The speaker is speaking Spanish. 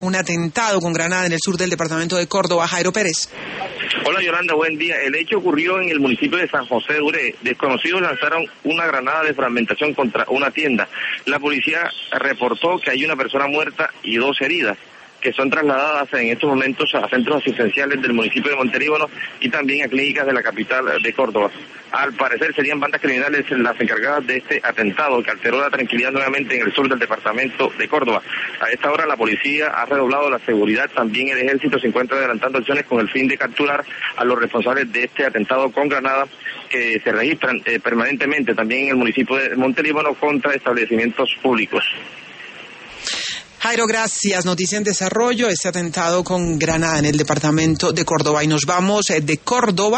Un atentado con granada en el sur del departamento de Córdoba. Jairo Pérez. Hola Yolanda, buen día. El hecho ocurrió en el municipio de San José de Uré. Desconocidos lanzaron una granada de fragmentación contra una tienda. La policía reportó que hay una persona muerta y 2 heridas, que son trasladadas en estos momentos a centros asistenciales del municipio de Montelíbano y también a clínicas de la capital de Córdoba. Al parecer serían bandas criminales las encargadas de este atentado que alteró la tranquilidad nuevamente en el sur del departamento de Córdoba. A esta hora la policía ha redoblado la seguridad, también el ejército se encuentra adelantando acciones con el fin de capturar a los responsables de este atentado con granada que se registran permanentemente también en el municipio de Montelíbano contra establecimientos públicos. Jairo, gracias. Noticia en desarrollo, este atentado con granada en el departamento de Córdoba. Y nos vamos de Córdoba